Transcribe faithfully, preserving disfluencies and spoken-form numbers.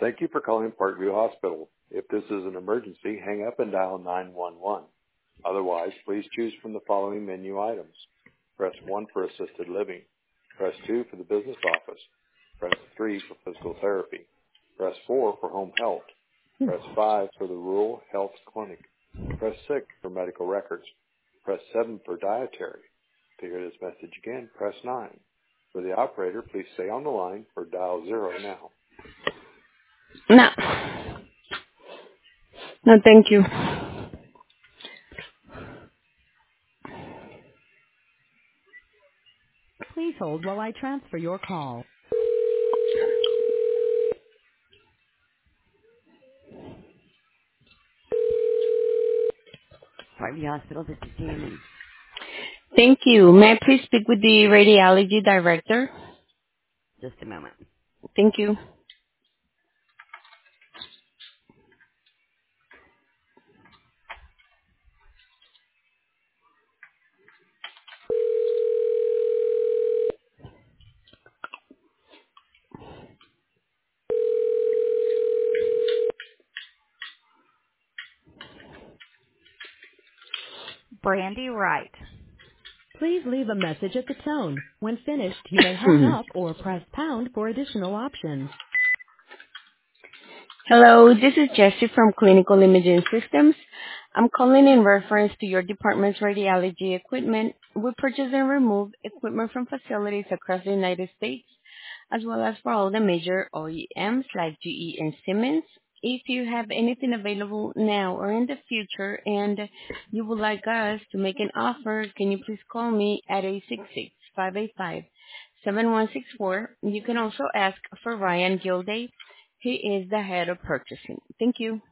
Thank you for calling Parkview Hospital. If this is an emergency, hang up and dial nine one one. Otherwise, please choose from the following menu items. Press one for assisted living. Press two for the business office. Press three for physical therapy. Press four for home health. Press five for the rural health clinic. Press six for medical records. Press seven for dietary. To hear this message again, press nine. For the operator, please stay on the line or dial zero now. No. No, thank you. Please hold while I transfer your call. Parkview Hospital, this is Jamie. Thank you. May I please speak with the radiology director? Just a moment. Thank you. Brandy Wright. Please leave a message at the tone. When finished, you may hang up or press pound for additional options. Hello, this is Jessie from Clinical Imaging Systems. I'm calling in reference to your department's radiology equipment. We purchase and remove equipment from facilities across the United States, as well as for all the major O E Ms like G E and Siemens. If you have anything available now or in the future and you would like us to make an offer, can you please call me at eight six six, five eight five, seven one six four. You can also ask for Ryan Gilday. He is the head of purchasing. Thank you.